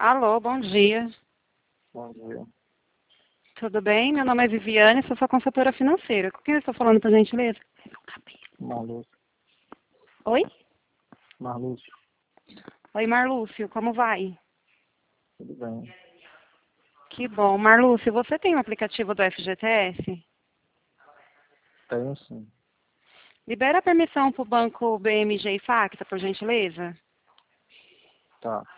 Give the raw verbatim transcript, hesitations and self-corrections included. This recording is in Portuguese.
Alô, bom dia. Bom dia. Tudo bem? Meu nome é Viviane, sou sua consultora financeira. Com quem eu estou falando, por gentileza? Marlúcio. Oi? Marlúcio. Oi, Marlúcio, como vai? Tudo bem. Que bom. Marlúcio, você tem o aplicativo do F G T S? Tenho sim. Libera a permissão para o banco B M G e Facta, por gentileza. Tá.